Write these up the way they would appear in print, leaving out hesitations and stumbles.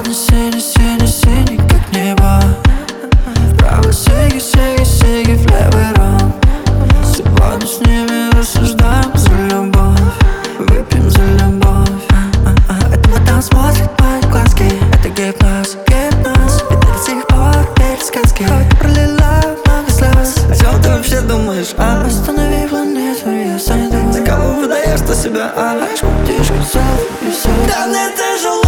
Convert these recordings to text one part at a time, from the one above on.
Сегодня синий, синий, синий, как небо. Вправо сиги, сиги, сиги, в левый ром. Сегодня с ними рассуждаем за любовь. Выпьем за любовь. Это вот там смотрит мои глазки. Это гипноз, гипноз. Ведь до сих пор верит в сказки. Хоть пролила много слез. О чем ты вообще думаешь, а? Останови планету, я сойду. За кого выдаешь ты себя, а? Птичка, селфи и все. Да мне тяжело.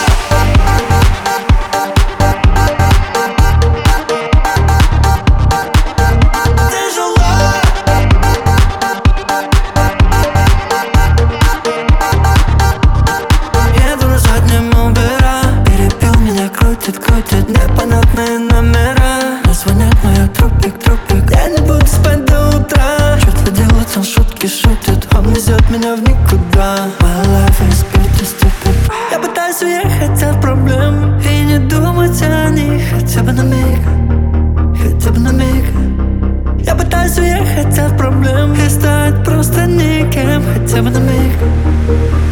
Крутит непонятные номера. Мне звонят, но я трупик, трупик. Я не буду спать до утра. Чё-то делает, он шутки шутит. Он везет меня в никуда. My life is pretty stupid. Я пытаюсь уехать от проблем и не думать о них хотя бы на миг, хотя бы на миг. Я пытаюсь уехать от проблем и стать просто никем хотя бы на миг.